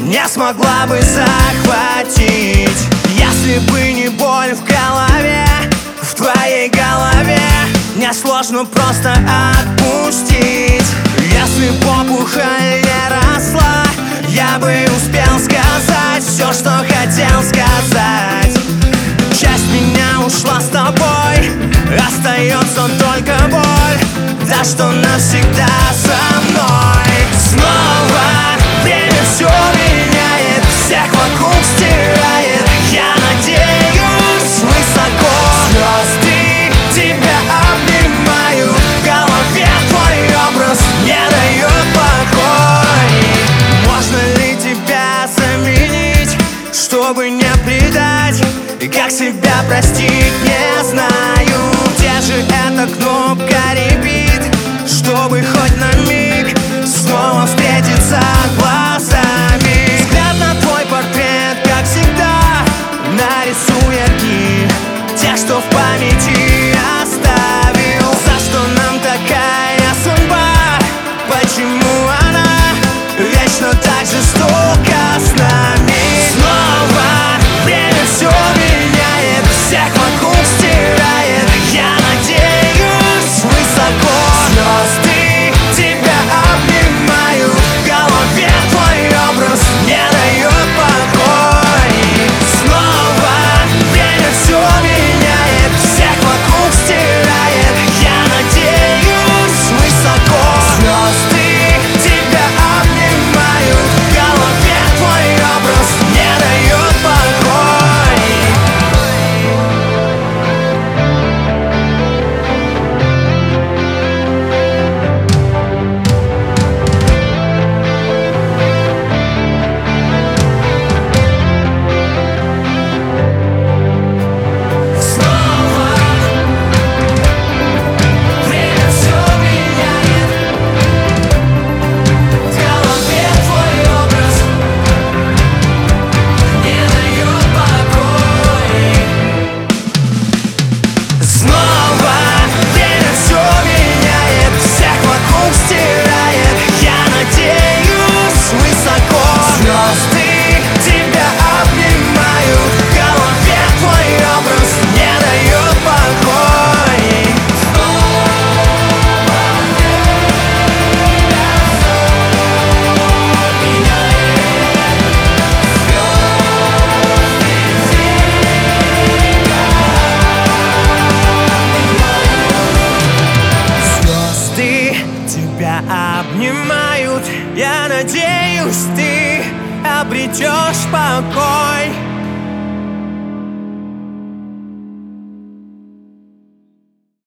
не смогла бы захватить. Если бы не боль в голове, в твоей голове мне сложно просто отпустить. Если б опухоль не росла, я бы успел сказать все, что хотел сказать. Часть меня ушла с тобой, остается только боль, та, что навсегда со мной. Снова время все меняет, всех вокруг стирает. Я надеюсь высоко, звезды тебя обнимают, в голове твой образ не дает покой. Можно ли тебя заменить, чтобы не предать? И как себя простить, не знаю. Где же эта кнопка репит, чтобы хоть на миг снова встретиться глазами? Взгляд на твой портрет, как всегда, нарисуй огни, те, что в памяти оставил. За что нам такая судьба? Почему она вечно так жестоко с нами? Снова время все меняет, всех вокруг стирает. Я надеюсь высоко, звезды тебя обнимают, в голове твой образ не дает покой. Снова время все меняет, всех вокруг стирает. Я надеюсь высоко, звезды тебя обнимают, в голове твой образ не дает покой. Снова время все меняет, в голове твой образ не дает покой. Снова время все меняет, всех вокруг стирает. Я надеюсь высоко, звезды тебя обнимают, в голове твой образ не дает покой. Звезды тебя обнимают, я надеюсь, ты обретешь покой.